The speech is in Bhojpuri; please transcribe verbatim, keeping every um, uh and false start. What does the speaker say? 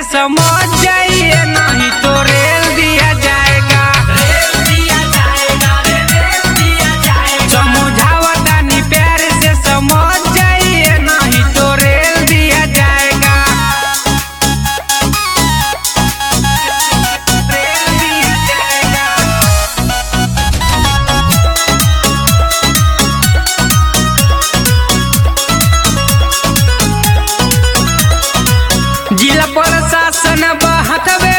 समझ जाइए नहीं तो रेल दिया जाएगा। रेल दिया जाएगा, रेल दिया जाएगा। समझावतानी प्यार से समझ जाइए नहीं तो रेल दिया जाएगा। रेल दिया जाएगा। जिला प्रशासन बहतवे